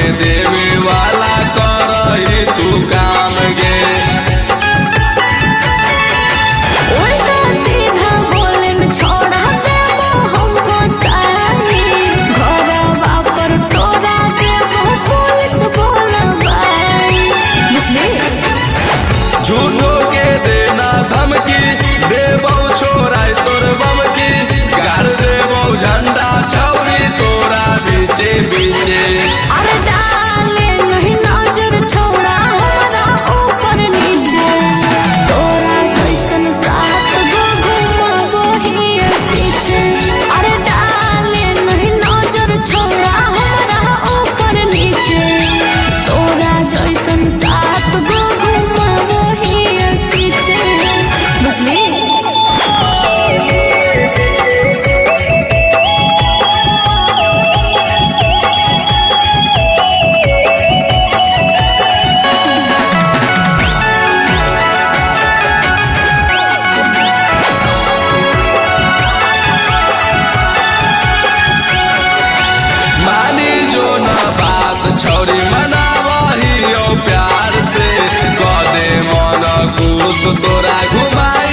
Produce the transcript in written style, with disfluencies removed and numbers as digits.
देवे वाला करही तू काम गे। उल्टा सीधा बोलन छोड़ा देबो हमको सानी, घरवा पर तोरा देबो पुलिस बोलबाई। बुझली? झूठो के देना धमकी देबो छोराई तोर बमकी, गाड़ देबो झंडा छौरी तोरा बीचे बीचे। अरे डाले नहीं नजर छोड़ा हमारा ऊपर नीचे, तोरा जैसन सात गो घुमाबो ही पीछे। अरे डाले नहीं नजर छोड़ा हमारा ऊपर नीचे, तोरा जैसन सात गो घुमाबो ही पीछे। बुझली? मानी जो न बात छौरी मनावही ओ प्यार से, कदे मन खुश तोरा घुमाए